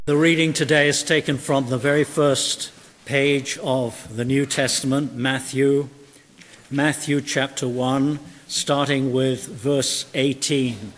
The reading today is taken from the very first page of the New Testament, Matthew chapter 1, starting with verse 18.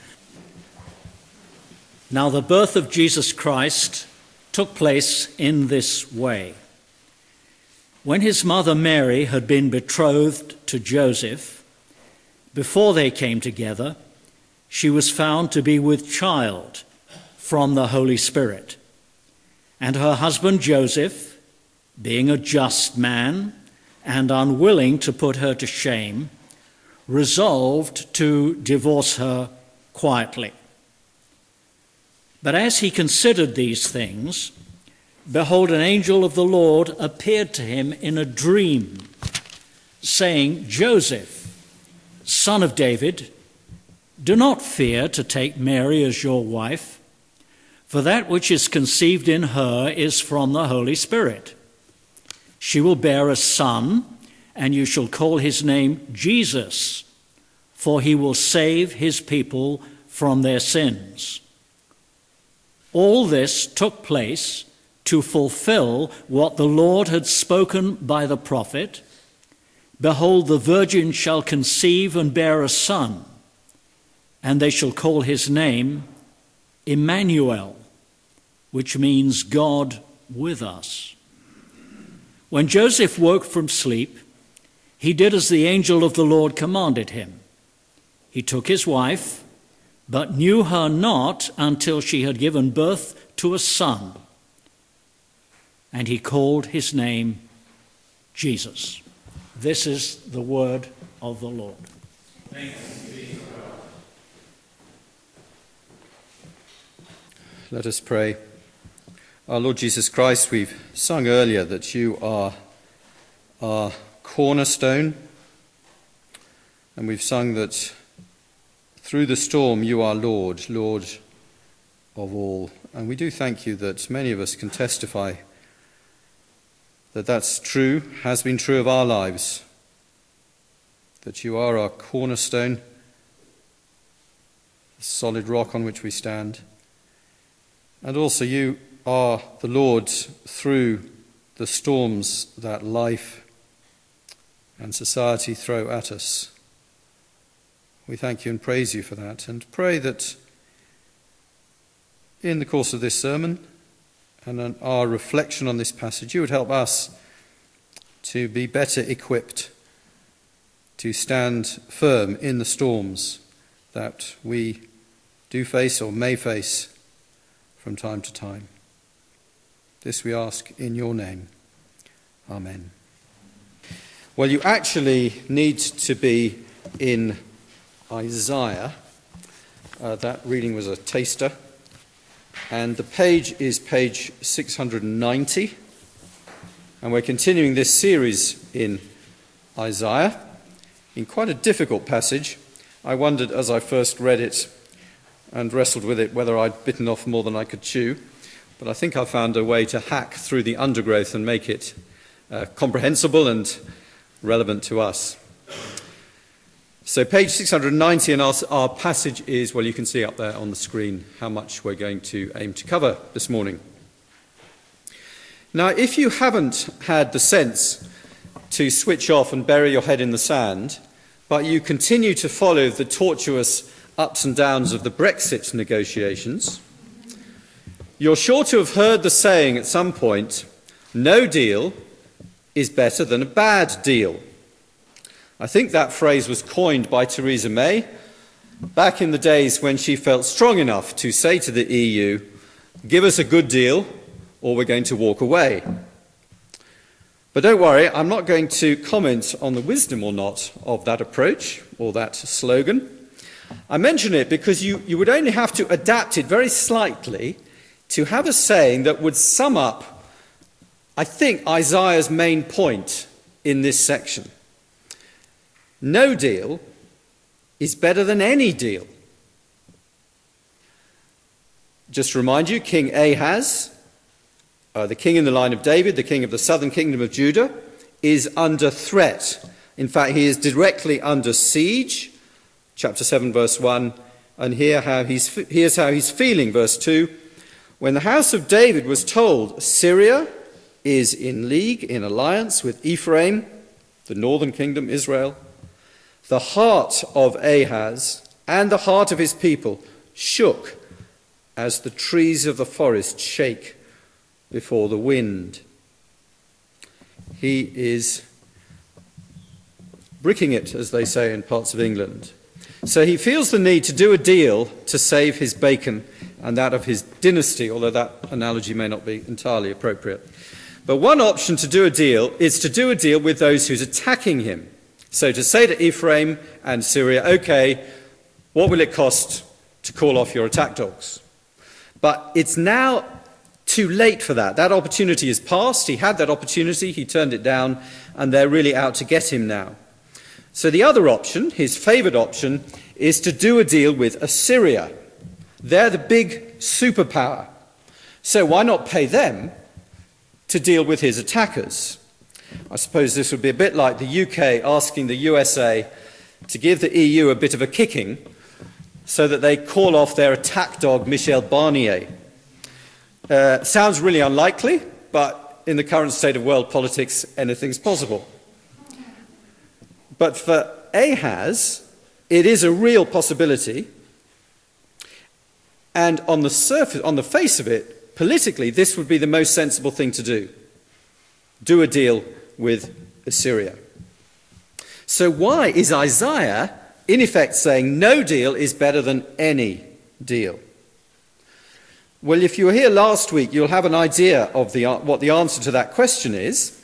Now the birth of Jesus Christ took place in this way. When his mother Mary had been betrothed to Joseph, before they came together, she was found to be with child from the Holy Spirit. And her husband Joseph, being a just man and unwilling to put her to shame, resolved to divorce her quietly. But as he considered these things, behold, an angel of the Lord appeared to him in a dream, saying, Joseph, son of David, do not fear to take Mary as your wife, for that which is conceived in her is from the Holy Spirit. She will bear a son, and you shall call his name Jesus, for he will save his people from their sins. All this took place to fulfill what the Lord had spoken by the prophet. Behold, the virgin shall conceive and bear a son, and they shall call his name Emmanuel, which means God with us. When Joseph woke from sleep, he did as the angel of the Lord commanded him. He took his wife, but knew her not until she had given birth to a son, and he called his name Jesus. This is the word of the Lord. Thanks be to God. Let us pray. Our Lord Jesus Christ, we've sung earlier that you are our cornerstone, and we've sung that through the storm you are Lord, Lord of all. And we do thank you that many of us can testify that that's true, has been true of our lives, that you are our cornerstone, the solid rock on which we stand, and also you are the Lord through the storms that life and society throw at us. We thank you and praise you for that, and pray that in the course of this sermon and in our reflection on this passage, you would help us to be better equipped to stand firm in the storms that we do face or may face from time to time. This we ask in your name. Amen. Well, you actually need to be in Isaiah. That reading was a taster. And the page is page 690. And we're continuing this series in Isaiah, in quite a difficult passage. I wondered as I first read it and wrestled with it whether I'd bitten off more than I could chew. But I think I found a way to hack through the undergrowth and make it comprehensible and relevant to us. So page 690, and our passage is, well, you can see up there on the screen how much we're going to aim to cover this morning. Now, if you haven't had the sense to switch off and bury your head in the sand, but you continue to follow the tortuous ups and downs of the Brexit negotiations, you're sure to have heard the saying at some point, no deal is better than a bad deal. I think that phrase was coined by Theresa May back in the days when she felt strong enough to say to the EU, give us a good deal or we're going to walk away. But don't worry, I'm not going to comment on the wisdom or not of that approach or that slogan. I mention it because you would only have to adapt it very slightly to have a saying that would sum up, I think, Isaiah's main point in this section. No deal is better than any deal. Just to remind you, King Ahaz, the king in the line of David, the king of the southern kingdom of Judah, is under threat. In fact, he is directly under siege. Chapter 7, verse 1. And here's how he's feeling, verse 2. When the house of David was told Syria is in league, in alliance with Ephraim, the northern kingdom, Israel, the heart of Ahaz and the heart of his people shook as the trees of the forest shake before the wind. He is bricking it, as they say in parts of England. So he feels the need to do a deal to save his bacon and that of his dynasty, although that analogy may not be entirely appropriate. But one option to do a deal is to do a deal with those who's attacking him. So to say to Ephraim and Syria, okay, what will it cost to call off your attack dogs? But it's now too late for that. That opportunity is past. He had that opportunity, he turned it down, and they're really out to get him now. So the other option, his favoured option, is to do a deal with Assyria. They're the big superpower. So why not pay them to deal with his attackers? I suppose this would be a bit like the UK asking the USA to give the EU a bit of a kicking so that they call off their attack dog, Michel Barnier. Sounds really unlikely, but in the current state of world politics, anything's possible. But for Ahaz, it is a real possibility. And on the surface, on the face of it, politically, this would be the most sensible thing to do. Do a deal with Assyria. So why is Isaiah, in effect, saying no deal is better than any deal? Well, if you were here last week, you'll have an idea of what the answer to that question is.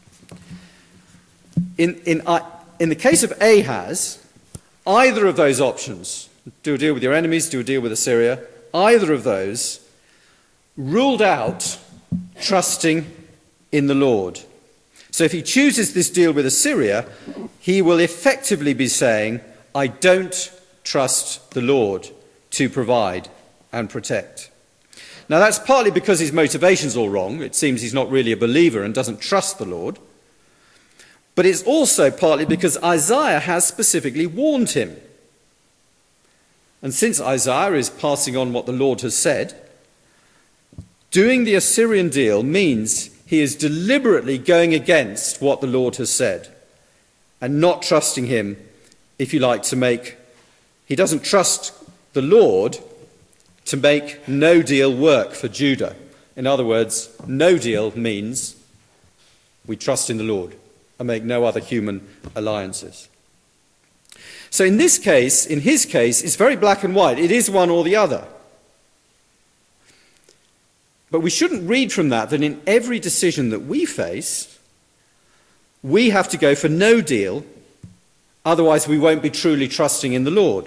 In the case of Ahaz, either of those options, do a deal with your enemies, do a deal with Assyria, either of those ruled out trusting in the Lord. So if he chooses this deal with Assyria, he will effectively be saying, I don't trust the Lord to provide and protect. Now that's partly because his motivation's all wrong. It seems he's not really a believer and doesn't trust the Lord. But it's also partly because Isaiah has specifically warned him. And since Isaiah is passing on what the Lord has said, doing the Assyrian deal means he is deliberately going against what the Lord has said and not trusting him, if you like, he doesn't trust the Lord to make no deal work for Judah. In other words, no deal means we trust in the Lord and make no other human alliances. So in his case, it's very black and white. It is one or the other. But we shouldn't read from that in every decision that we face, we have to go for no deal, otherwise we won't be truly trusting in the Lord.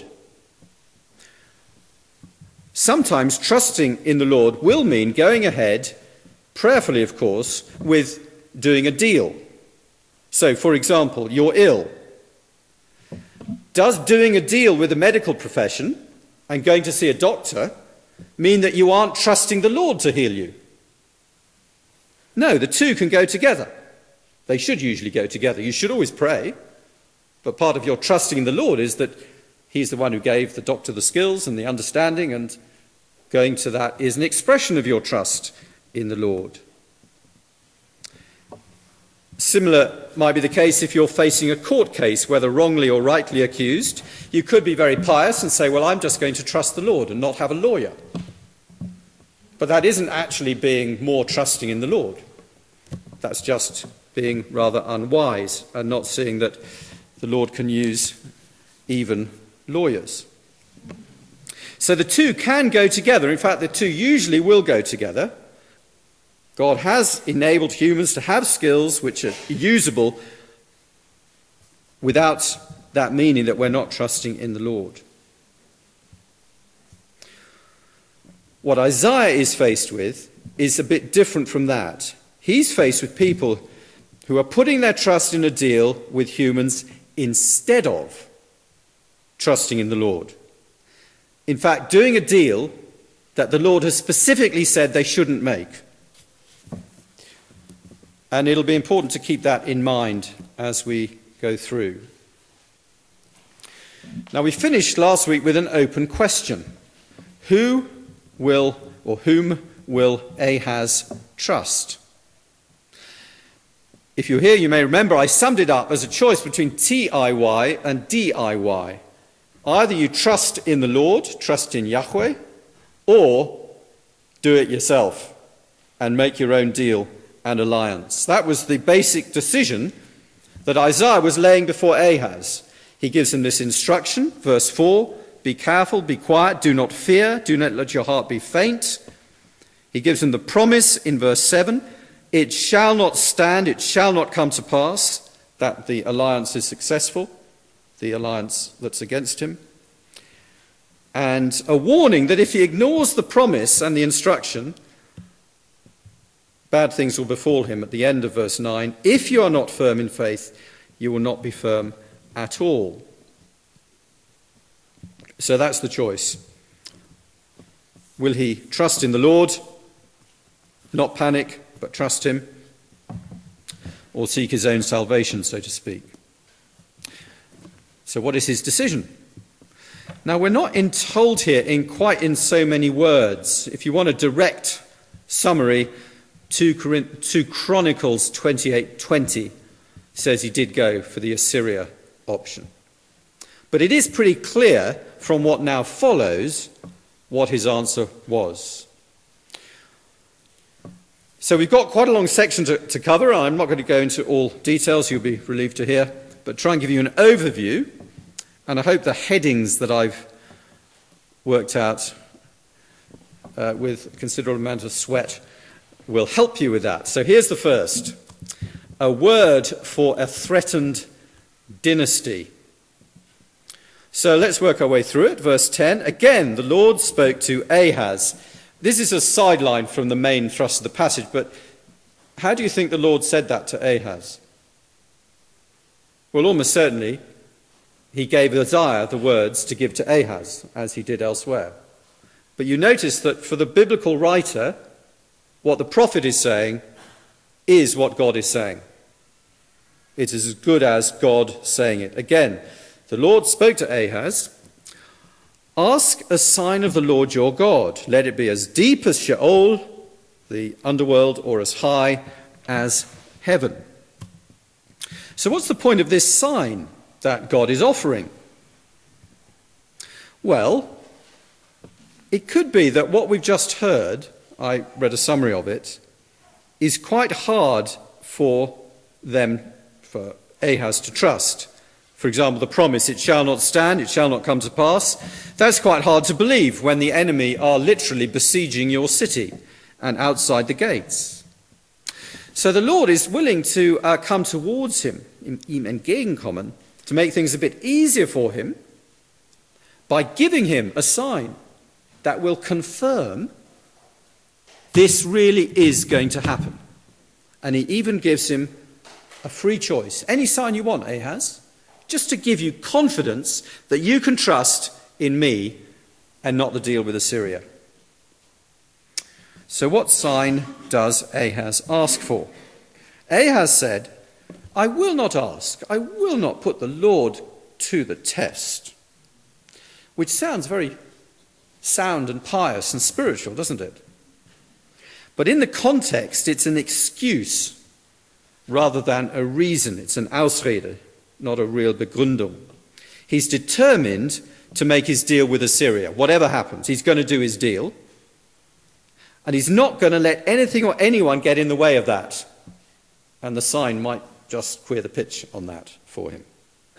Sometimes trusting in the Lord will mean going ahead, prayerfully of course, with doing a deal. So, for example, you're ill. Does doing a deal with the medical profession and going to see a doctor mean that you aren't trusting the Lord to heal you? No, the two can go together. They should usually go together. You should always pray, but part of your trusting in the Lord is that he's the one who gave the doctor the skills and the understanding, and going to that is an expression of your trust in the Lord. Similar might be the case if you're facing a court case, whether wrongly or rightly accused. You could be very pious and say, well, I'm just going to trust the Lord and not have a lawyer. But that isn't actually being more trusting in the Lord. That's just being rather unwise and not seeing that the Lord can use even lawyers. So the two can go together. In fact, the two usually will go together. God has enabled humans to have skills which are usable without that meaning that we're not trusting in the Lord. What Isaiah is faced with is a bit different from that. He's faced with people who are putting their trust in a deal with humans instead of trusting in the Lord. In fact, doing a deal that the Lord has specifically said they shouldn't make. And it'll be important to keep that in mind as we go through. Now, we finished last week with an open question. Whom will will Ahaz trust? If you're here, you may remember I summed it up as a choice between TIY and DIY. Either you trust in the Lord, trust in Yahweh, or do it yourself and make your own deal and alliance. That was the basic decision that Isaiah was laying before Ahaz. He gives him this instruction, verse 4, be careful, be quiet, do not fear, do not let your heart be faint. He gives him the promise in verse 7, it shall not stand, it shall not come to pass, that the alliance is successful, the alliance that's against him. And a warning that if he ignores the promise and the instruction, bad things will befall him at the end of verse 9. If you are not firm in faith, you will not be firm at all. So that's the choice. Will he trust in the Lord, not panic, but trust him, or seek his own salvation, so to speak? So what is his decision? Now, we're not told here in quite in so many words. If you want a direct summary, 2 Chronicles 28:20 says he did go for the Assyria option. But it is pretty clear from what now follows what his answer was. So we've got quite a long section to cover. I'm not going to go into all details, you'll be relieved to hear, but try and give you an overview. And I hope the headings that I've worked out with a considerable amount of sweat will help you with that. So here's the first. A word for a threatened dynasty. So let's work our way through it. Verse 10. Again, the Lord spoke to Ahaz. This is a sideline from the main thrust of the passage, but how do you think the Lord said that to Ahaz? Well, almost certainly, he gave Isaiah the words to give to Ahaz, as he did elsewhere. But you notice that for the biblical writer, what the prophet is saying is what God is saying. It is as good as God saying it. Again, the Lord spoke to Ahaz, ask a sign of the Lord your God. Let it be as deep as Sheol, the underworld, or as high as heaven. So what's the point of this sign that God is offering? Well, it could be that what we've just heard, I read a summary of it, is quite hard for Ahaz to trust. For example, the promise, it shall not stand, it shall not come to pass. That's quite hard to believe when the enemy are literally besieging your city and outside the gates. So the Lord is willing to come towards him, ihm entgegenkommen, to make things a bit easier for him by giving him a sign that will confirm this really is going to happen. And he even gives him a free choice. Any sign you want, Ahaz, just to give you confidence that you can trust in me and not the deal with Assyria. So what sign does Ahaz ask for? Ahaz said, I will not ask, I will not put the Lord to the test. Which sounds very sound and pious and spiritual, doesn't it? But in the context, it's an excuse rather than a reason. It's an Ausrede, not a real Begründung. He's determined to make his deal with Assyria. Whatever happens, he's going to do his deal. And he's not going to let anything or anyone get in the way of that. And the sign might just queer the pitch on that for him.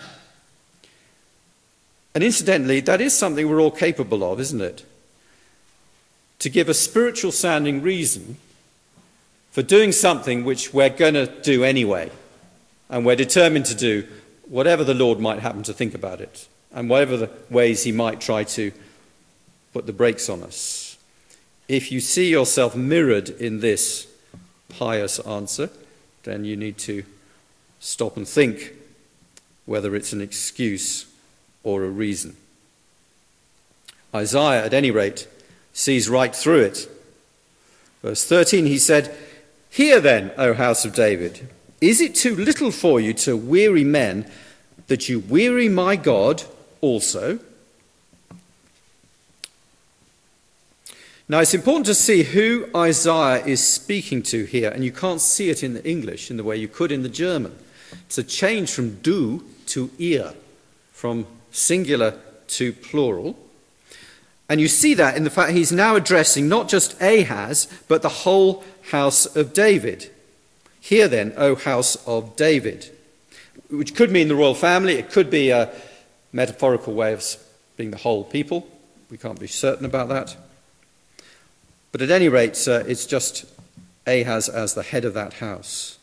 And incidentally, that is something we're all capable of, isn't it? To give a spiritual sounding reason for doing something which we're going to do anyway. And we're determined to do whatever the Lord might happen to think about it. And whatever the ways he might try to put the brakes on us. If you see yourself mirrored in this pious answer, then you need to stop and think whether it's an excuse or a reason. Isaiah, at any rate, sees right through it. Verse 13, he said, Hear then, O house of David, is it too little for you to weary men that you weary my God also? Now, it's important to see who Isaiah is speaking to here, and you can't see it in the English in the way you could in the German. It's a change from du to ihr, from singular to plural. And you see that in the fact he's now addressing not just Ahaz, but the whole house of David. Hear then, O house of David, which could mean the royal family. It could be a metaphorical way of being the whole people. We can't be certain about that. But at any rate, it's just Ahaz as the head of that house.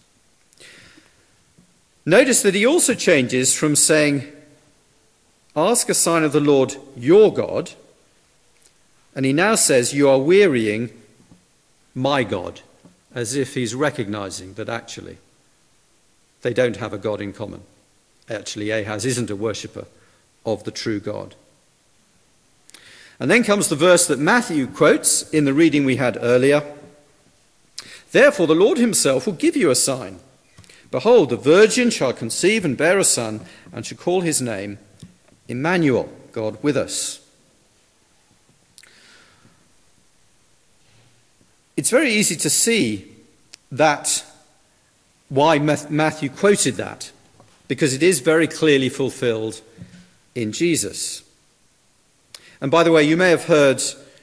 Notice that he also changes from saying, ask a sign of the Lord your God, and he now says, you are wearying my God, as if he's recognizing that actually they don't have a God in common. Actually, Ahaz isn't a worshipper of the true God. And then comes the verse that Matthew quotes in the reading we had earlier. Therefore the Lord himself will give you a sign. Behold, the virgin shall conceive and bear a son, and shall call his name Emmanuel, God with us. It's very easy to see that why Matthew quoted that, because it is very clearly fulfilled in Jesus. And by the way, you may have heard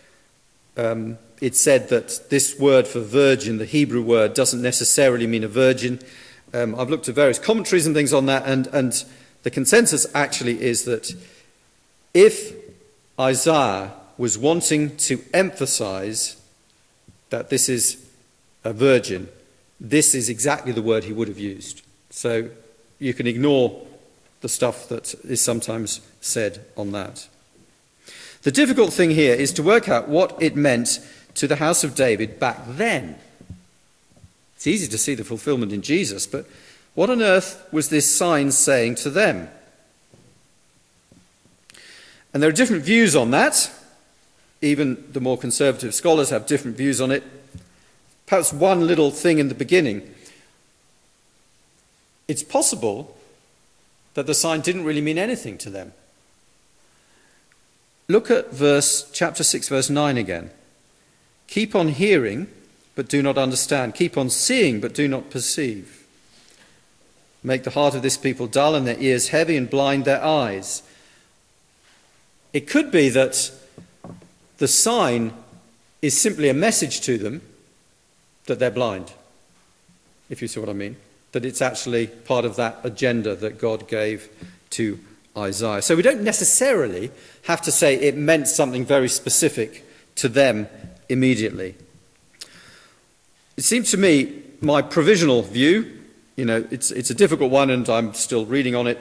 it said that this word for virgin, the Hebrew word, doesn't necessarily mean a virgin. I've looked at various commentaries and things on that, and the consensus actually is that if Isaiah was wanting to emphasize that this is a virgin, this is exactly the word he would have used. So you can ignore the stuff that is sometimes said on that. The difficult thing here is to work out what it meant to the house of David back then. It's easy to see the fulfillment in Jesus, but what on earth was this sign saying to them? And there are different views on that. Even the more conservative scholars have different views on it. Perhaps one little thing in the beginning. It's possible that the sign didn't really mean anything to them. Look at chapter 6, verse 9 again. Keep on hearing, but do not understand. Keep on seeing, but do not perceive. Make the heart of this people dull and their ears heavy, and blind their eyes. It could be that the sign is simply a message to them that they're blind, if you see what I mean. That it's actually part of that agenda that God gave to Isaiah. So we don't necessarily have to say it meant something very specific to them immediately. It seems to me, my provisional view, it's a difficult one and I'm still reading on it.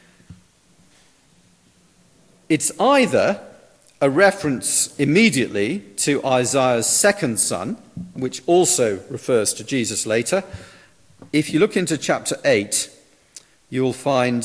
It's either a reference immediately to Isaiah's second son, which also refers to Jesus later. If you look into chapter 8, you'll find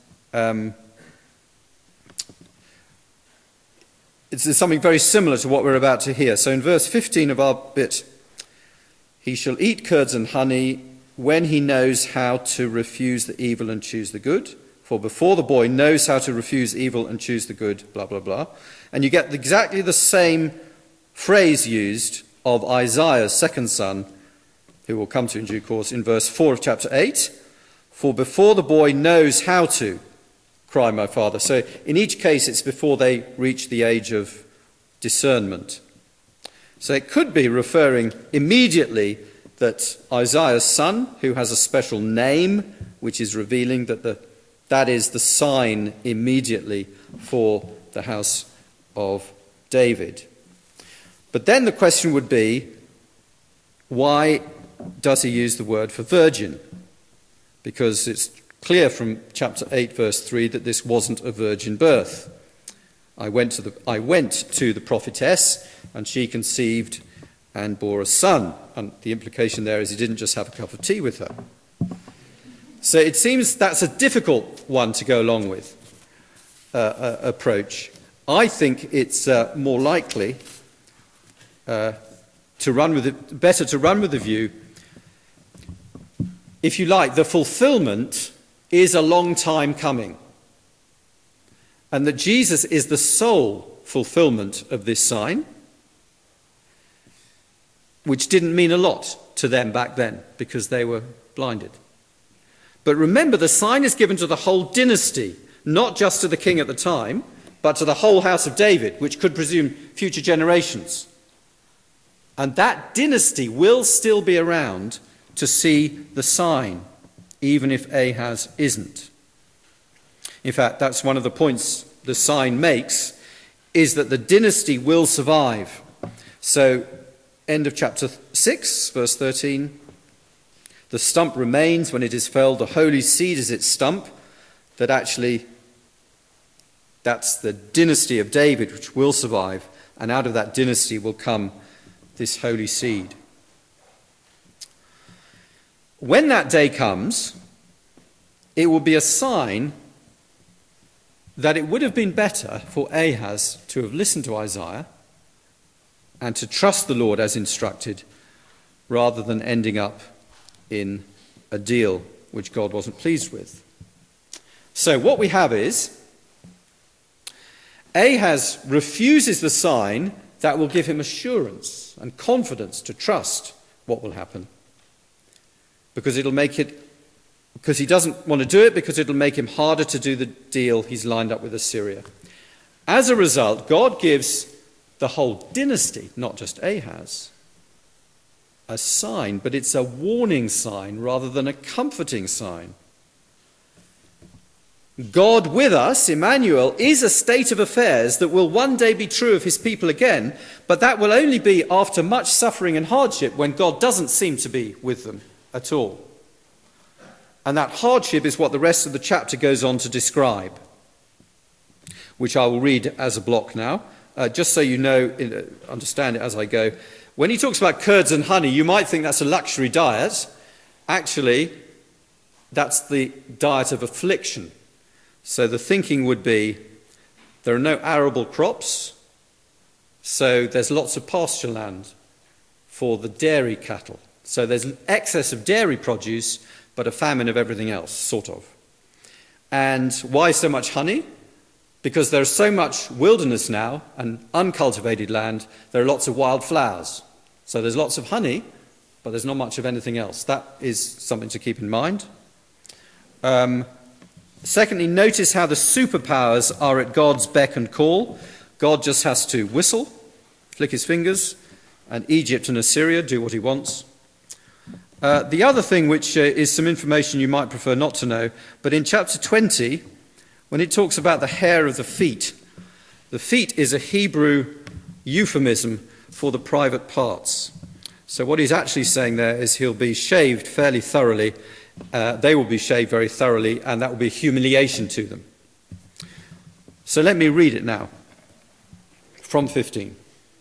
it's something very similar to what we're about to hear. So in verse 15 of our bit, he shall eat curds and honey when he knows how to refuse the evil and choose the good. For before the boy knows how to refuse evil and choose the good, blah, blah, blah. And you get exactly the same phrase used of Isaiah's second son, who we'll come to in due course, in verse 4 of chapter 8. For before the boy knows how to cry, my father. So in each case, it's before they reach the age of discernment. So it could be referring immediately that Isaiah's son, who has a special name, which is revealing that is the sign immediately for the house of David. But then the question would be, why does he use the word for virgin? Because it's clear from chapter 8, verse 3, that this wasn't a virgin birth. I went to the prophetess, and she conceived and bore a son. And the implication there is he didn't just have a cup of tea with her. So it seems that's a difficult one to go along with, approach. I think it's more likely better to run with the view, if you like, the fulfillment is a long time coming, and that Jesus is the sole fulfillment of this sign, which didn't mean a lot to them back then because they were blinded. But remember, the sign is given to the whole dynasty, not just to the king at the time, but to the whole house of David, which could presume future generations. And that dynasty will still be around to see the sign, even if Ahaz isn't. In fact, that's one of the points the sign makes, is that the dynasty will survive. So, end of chapter 6, verse 13. The stump remains when it is felled, the holy seed is its stump. That actually, that's the dynasty of David which will survive, and out of that dynasty will come this holy seed. When that day comes, it will be a sign that it would have been better for Ahaz to have listened to Isaiah and to trust the Lord as instructed, rather than ending up in a deal which God wasn't pleased with. So what we have is Ahaz refuses the sign that will give him assurance and confidence to trust what will happen, because he doesn't want to do it, because it'll make him harder to do the deal he's lined up with Assyria. As a result, God gives the whole dynasty, not just Ahaz, a sign, but it's a warning sign rather than a comforting sign. God with us, Emmanuel, is a state of affairs that will one day be true of his people again, but that will only be after much suffering and hardship, when God doesn't seem to be with them at all. And that hardship is what the rest of the chapter goes on to describe, which I will read as a block now, just so you know, understand it as I go. When he talks about curds and honey, you might think that's a luxury diet. Actually, that's the diet of affliction. So the thinking would be, there are no arable crops, so there's lots of pasture land for the dairy cattle. So there's an excess of dairy produce, but a famine of everything else, sort of. And why so much honey? Because there's so much wilderness now and uncultivated land, there are lots of wild flowers. So there's lots of honey, but there's not much of anything else. That is something to keep in mind. Secondly, notice how the superpowers are at God's beck and call. God just has to whistle, flick his fingers, and Egypt and Assyria do what he wants. The other thing, which is some information you might prefer not to know, but in chapter 20, when it talks about the hair of the feet is a Hebrew euphemism for the private parts. So what he's actually saying there is he'll be shaved fairly thoroughly. They will be shaved very thoroughly, and that will be humiliation to them. So let me read it now, from 15.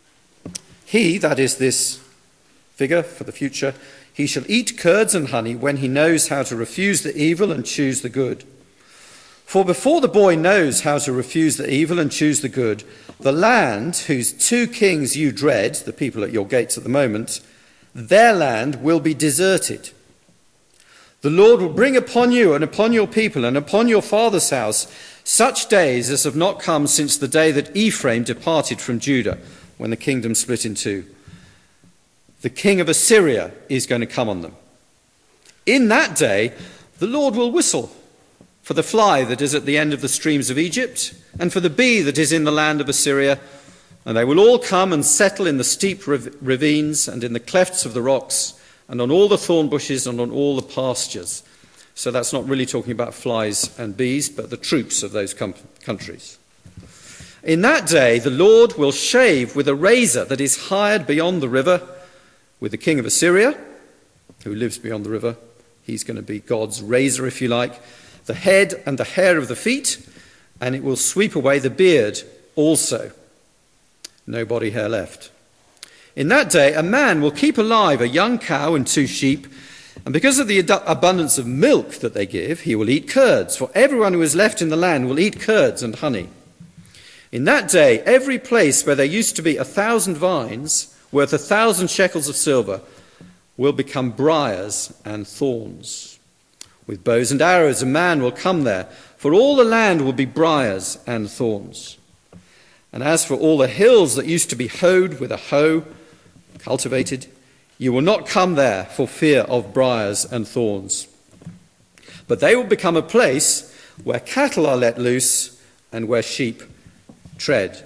He, that is this figure for the future, he shall eat curds and honey when he knows how to refuse the evil and choose the good. For before the boy knows how to refuse the evil and choose the good, the land whose two kings you dread, the people at your gates at the moment, their land will be deserted. The Lord will bring upon you and upon your people and upon your father's house such days as have not come since the day that Ephraim departed from Judah, when the kingdom split in two. The king of Assyria is going to come on them. In that day, the Lord will whistle for the fly that is at the end of the streams of Egypt, and for the bee that is in the land of Assyria, and they will all come and settle in the steep ravines and in the clefts of the rocks, and on all the thorn bushes and on all the pastures. So that's not really talking about flies and bees, but the troops of those countries. In that day, the Lord will shave with a razor that is hired beyond the river, with the king of Assyria, who lives beyond the river. He's going to be God's razor, if you like, the head and the hair of the feet, and it will sweep away the beard also. No body hair left. In that day, a man will keep alive a young cow and 2 sheep, and because of the abundance of milk that they give, he will eat curds, for everyone who is left in the land will eat curds and honey. In that day, every place where there used to be 1,000 vines, worth 1,000 shekels of silver, will become briars and thorns. With bows and arrows a man will come there, for all the land will be briars and thorns. And as for all the hills that used to be hoed with a hoe, cultivated, You will not come there for fear of briars and thorns. But they will become a place where cattle are let loose and where sheep tread.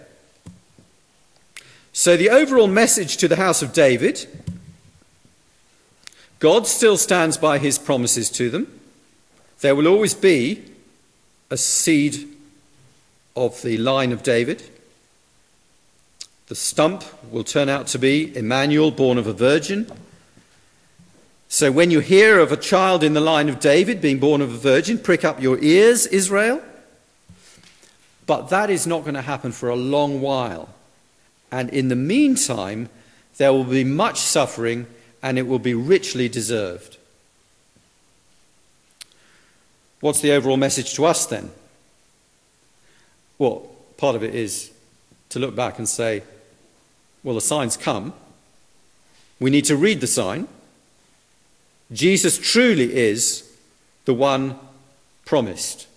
So the overall message to the house of David: God still stands by his promises to them. There will always be a seed of the line of David. The stump will turn out to be Emmanuel, born of a virgin. So when you hear of a child in the line of David being born of a virgin, prick up your ears, Israel. But that is not going to happen for a long while. And in the meantime, there will be much suffering, and it will be richly deserved. What's the overall message to us then? Well, part of it is to look back and say, well, the sign's come. We need to read the sign. Jesus truly is the one promised.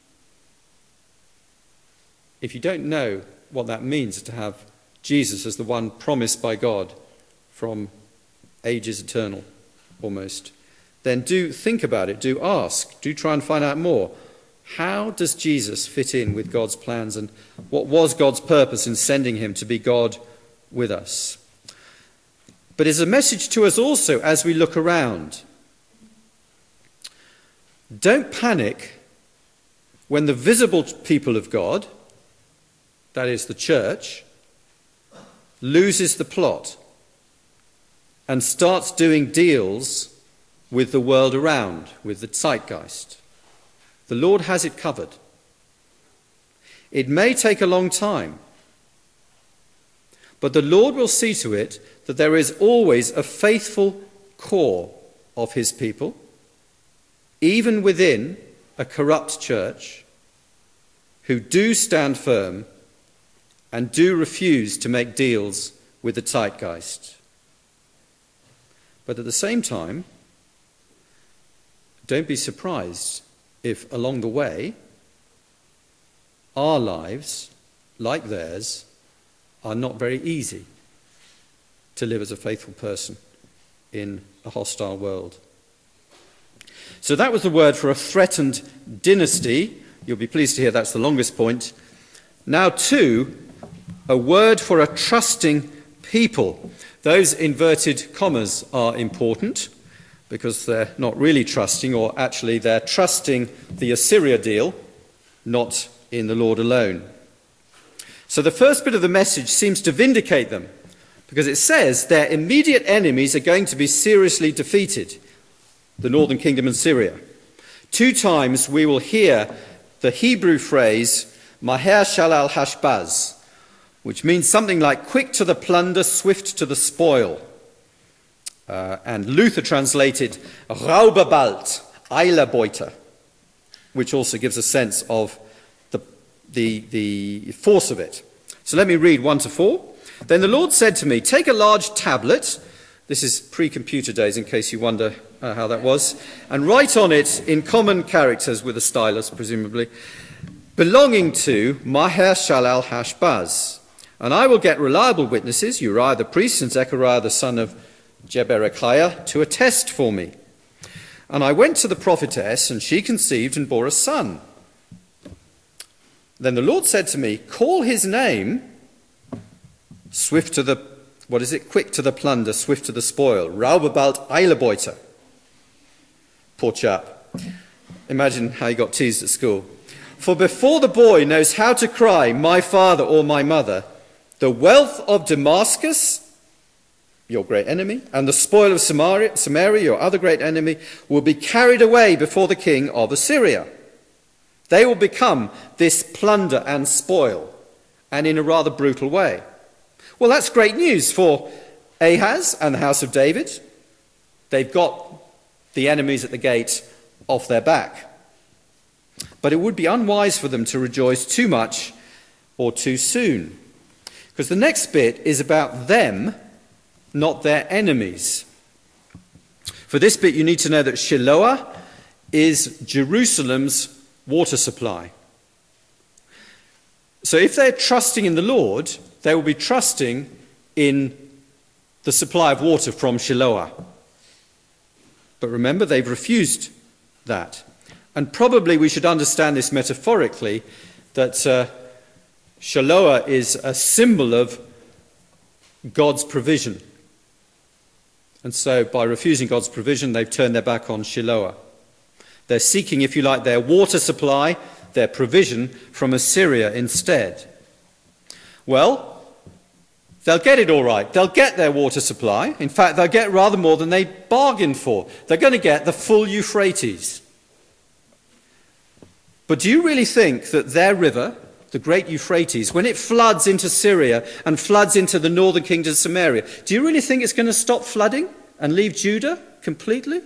If you don't know what that means to have Jesus as the one promised by God from ages eternal, almost, then do think about it, do ask, do try and find out more. How does Jesus fit in with God's plans, and what was God's purpose in sending him to be God with us? But it's a message to us also as we look around. Don't panic when the visible people of God, that is the church, loses the plot and starts doing deals with the world around, with the zeitgeist. The Lord has it covered. It may take a long time, but the Lord will see to it that there is always a faithful core of his people, even within a corrupt church, who do stand firm and do refuse to make deals with the zeitgeist. But at the same time, don't be surprised if along the way our lives, like theirs, are not very easy to live as a faithful person in a hostile world. So that was the word for a threatened dynasty. You'll be pleased to hear that's the longest point. Now, two, a word for a trusting people. Those inverted commas are important because they're not really trusting, or actually they're trusting the Assyria deal, not in the Lord alone. So the first bit of the message seems to vindicate them, because it says their immediate enemies are going to be seriously defeated, the northern kingdom and Syria. 2 times we will hear the Hebrew phrase, Maher Shalal Hashbaz, which means something like quick to the plunder, swift to the spoil. And Luther translated Rauberbald, Eilerbeuter, which also gives a sense of the force of it. So let me read 1-4. Then the Lord said to me, take a large tablet, this is pre-computer days in case you wonder how that was, and write on it in common characters with a stylus, presumably, belonging to Maher Shalal Hashbaz. And I will get reliable witnesses, Uriah the priest and Zechariah the son of Jeberechiah, to attest for me. And I went to the prophetess, and she conceived and bore a son. Then the Lord said to me, call his name, quick to the plunder, swift to the spoil, Rauberbald Eilerbeuter. Poor chap. Imagine how he got teased at school. For before the boy knows how to cry, my father or my mother, the wealth of Damascus, your great enemy, and the spoil of Samaria, your other great enemy, will be carried away before the king of Assyria. They will become this plunder and spoil, and in a rather brutal way. Well, that's great news for Ahaz and the house of David. They've got the enemies at the gate off their back. But it would be unwise for them to rejoice too much or too soon, because the next bit is about them, not their enemies. For this bit, you need to know that Shiloah is Jerusalem's water supply. So if they're trusting in the Lord, they will be trusting in the supply of water from Shiloah. But remember, they've refused that. And probably we should understand this metaphorically, that Shiloah is a symbol of God's provision. And so by refusing God's provision, they've turned their back on Shiloah. They're seeking, if you like, their water supply, their provision from Assyria instead. Well, they'll get it all right. They'll get their water supply. In fact, they'll get rather more than they bargained for. They're going to get the full Euphrates. But do you really think that their river, the great Euphrates, when it floods into Syria and floods into the northern kingdom of Samaria, do you really think it's going to stop flooding and leave Judah completely?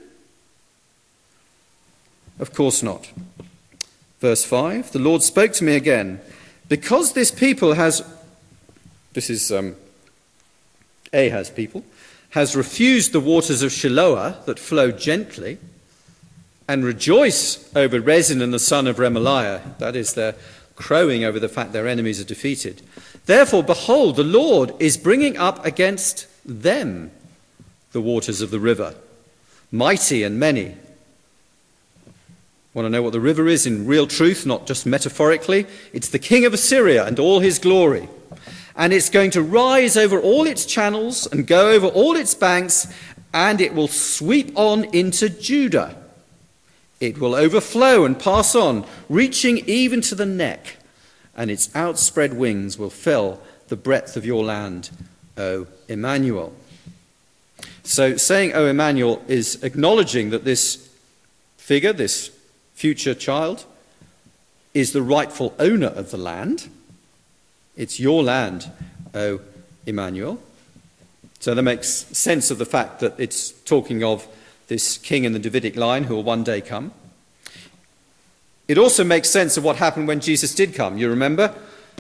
Of course not. Verse 5, the Lord spoke to me again, because this people has, this is Ahaz people, has refused the waters of Shiloah that flow gently, and rejoice over Rezin and the son of Remaliah, that is, they're crowing over the fact their enemies are defeated. Therefore, behold, the Lord is bringing up against them the waters of the river, mighty and many. Want to know what the river is in real truth, not just metaphorically? It's the king of Assyria and all his glory. And it's going to rise over all its channels and go over all its banks, and it will sweep on into Judah. It will overflow and pass on, reaching even to the neck, and its outspread wings will fill the breadth of your land, O Emmanuel. So saying O Emmanuel is acknowledging that this figure, this future child, is the rightful owner of the land. It's your land, O Emmanuel. So that makes sense of the fact that it's talking of this king in the Davidic line who will one day come. It also makes sense of what happened when Jesus did come. You remember?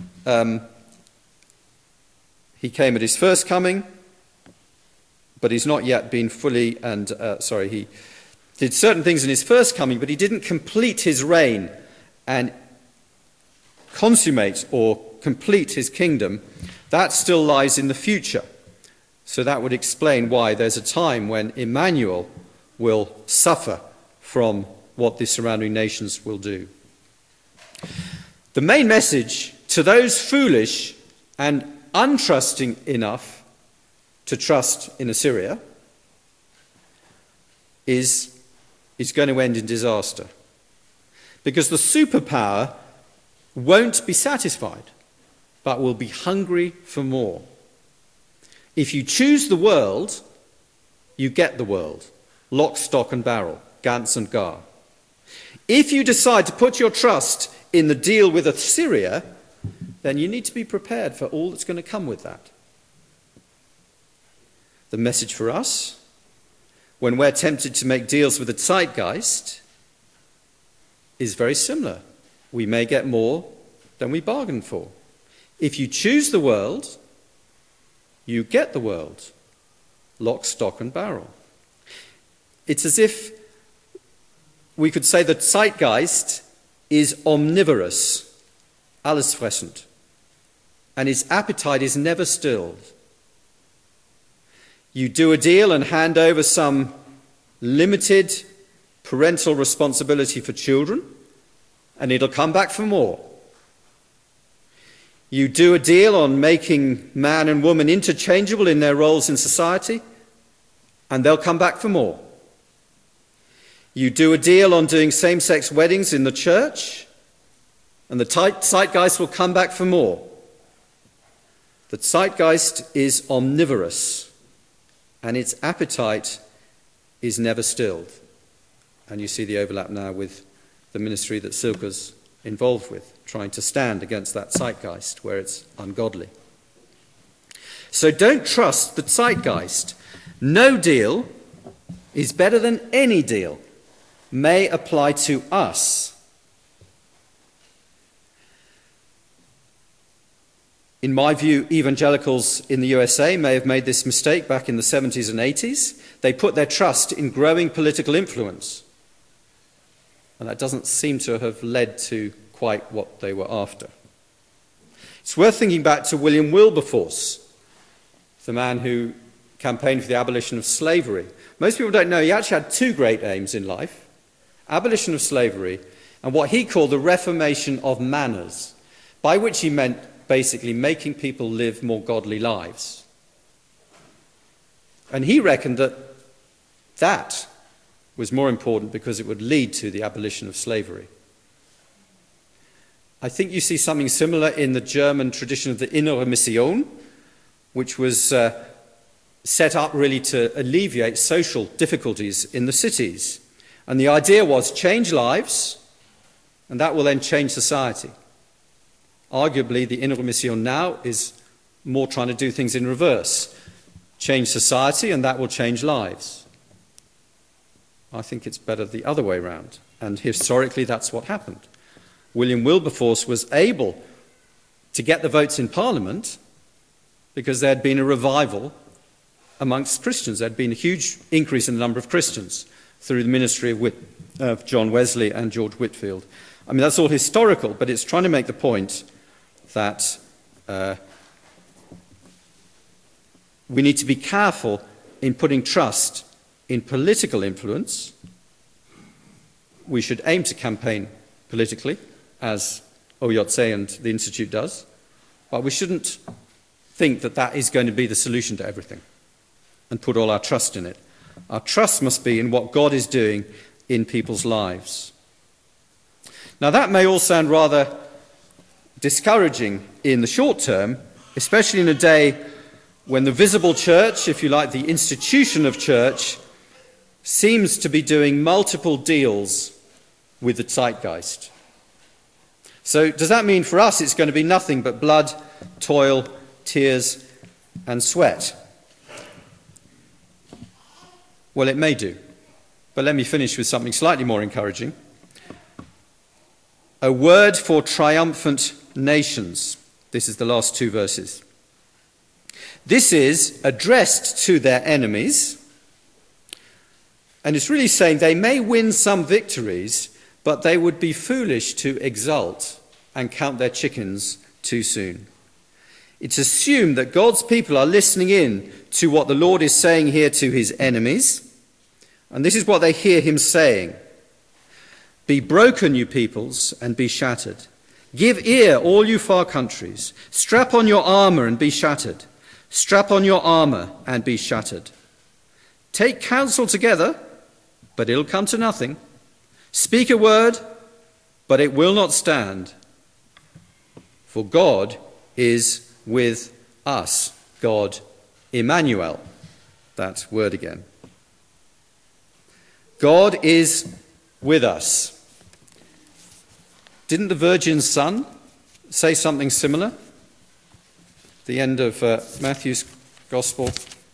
He came at his first coming, but he's not yet been fully, he did certain things in his first coming, but he didn't complete his reign and consummate or complete his kingdom. That still lies in the future. So that would explain why there's a time when Emmanuel will suffer from what the surrounding nations will do. The main message to those foolish and untrusting enough to trust in Assyria is going to end in disaster. Because the superpower won't be satisfied, but will be hungry for more. If you choose the world, you get the world. Lock, stock and barrel, Gantz and Gar. If you decide to put your trust in the deal with Assyria, then you need to be prepared for all that's going to come with that. The message for us, when we're tempted to make deals with the zeitgeist, is very similar. We may get more than we bargained for. If you choose the world, you get the world. Lock, stock and barrel. It's as if we could say that zeitgeist is omnivorous, allesfressend, and his appetite is never stilled. You do a deal and hand over some limited parental responsibility for children, and it'll come back for more. You do a deal on making man and woman interchangeable in their roles in society, and they'll come back for more. You do a deal on doing same-sex weddings in the church, and the zeitgeist will come back for more. The zeitgeist is omnivorous, and its appetite is never stilled. And you see the overlap now with the ministry that Silke's involved with, trying to stand against that zeitgeist where it's ungodly. So don't trust the zeitgeist. No deal is better than any deal may apply to us. In my view, evangelicals in the USA may have made this mistake back in the 70s and 80s. They put their trust in growing political influence. And that doesn't seem to have led to quite what they were after. It's worth thinking back to William Wilberforce, the man who campaigned for the abolition of slavery. Most people don't know he actually had two great aims in life: abolition of slavery and what he called the reformation of manners, by which he meant basically making people live more godly lives. And he reckoned that that was more important because it would lead to the abolition of slavery. I think you see something similar in the German tradition of the Innere Mission, which was set up really to alleviate social difficulties in the cities. And the idea was change lives, and that will then change society. Arguably, the Innere Mission now is more trying to do things in reverse. Change society, and that will change lives. I think it's better the other way around. And historically, that's what happened. William Wilberforce was able to get the votes in Parliament because there had been a revival amongst Christians. There had been a huge increase in the number of Christians through the ministry of John Wesley and George Whitefield. I mean, that's all historical, but it's trying to make the point that we need to be careful in putting trust in political influence. We should aim to campaign politically, as Oyotse and the Institute does, but we shouldn't think that that is going to be the solution to everything and put all our trust in it. Our trust must be in what God is doing in people's lives. Now, that may all sound rather discouraging in the short term, especially in a day when the visible church, if you like, the institution of church, seems to be doing multiple deals with the zeitgeist. So does that mean for us it's going to be nothing but blood, toil, tears, and sweat? Well, it may do. But let me finish with something slightly more encouraging. A word for triumphant nations. This is the last two verses. This is addressed to their enemies, and it's really saying they may win some victories, but they would be foolish to exult and count their chickens too soon. It's assumed that God's people are listening in to what the Lord is saying here to his enemies, and this is what they hear him saying. Be broken, you peoples, and be shattered. Give ear, all you far countries. Strap on your armour and be shattered. Strap on your armour and be shattered. Take counsel together, but it'll come to nothing. Speak a word, but it will not stand. For God is with us. God, Emmanuel. That word again. God is with us. Didn't the virgin son say something similar? The end of Matthew's Gospel.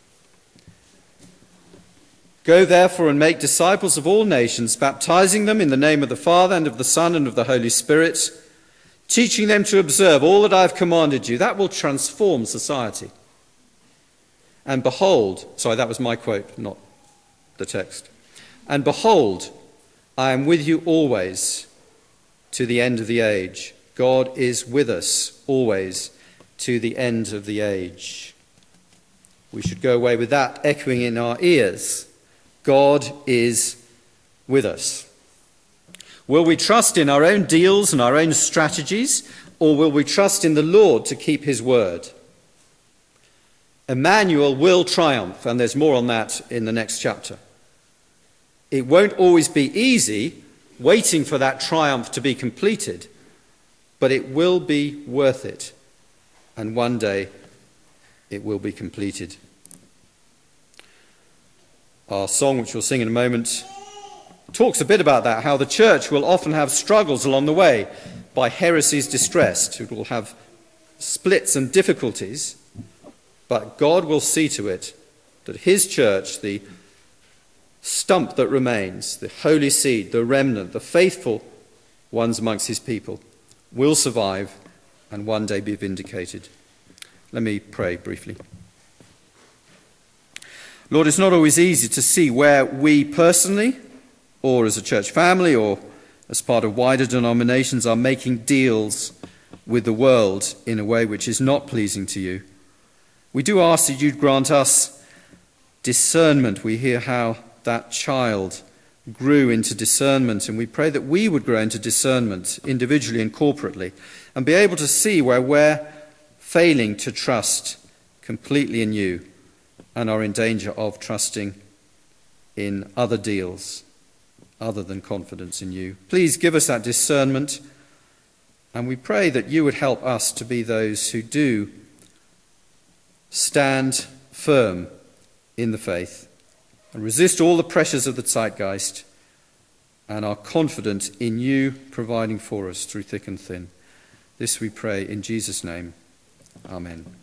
Go therefore and make disciples of all nations, baptizing them in the name of the Father and of the Son and of the Holy Spirit, teaching them to observe all that I have commanded you. That will transform society. And behold, sorry, that was my quote, not the text. And behold, I am with you always to the end of the age. God is with us always to the end of the age. We should go away with that echoing in our ears. God is with us. Will we trust in our own deals and our own strategies, or will we trust in the Lord to keep his word? Emmanuel will triumph, and there's more on that in the next chapter. It won't always be easy waiting for that triumph to be completed, but it will be worth it, and one day it will be completed. Our song, which we'll sing in a moment, talks a bit about that, how the church will often have struggles along the way by heresies distressed. It will have splits and difficulties, but God will see to it that his church, the stump that remains, the holy seed, the remnant, the faithful ones amongst his people, will survive and one day be vindicated. Let me pray briefly. Lord, it's not always easy to see where we personally, or as a church family, or as part of wider denominations, are making deals with the world in a way which is not pleasing to you. We do ask that you'd grant us discernment. We hear how that child grew into discernment, and we pray that we would grow into discernment individually and corporately and be able to see where we're failing to trust completely in you and are in danger of trusting in other deals other than confidence in you. Please give us that discernment, and we pray that you would help us to be those who do stand firm in the faith and resist all the pressures of the zeitgeist and are confident in you providing for us through thick and thin. This we pray in Jesus' name. Amen.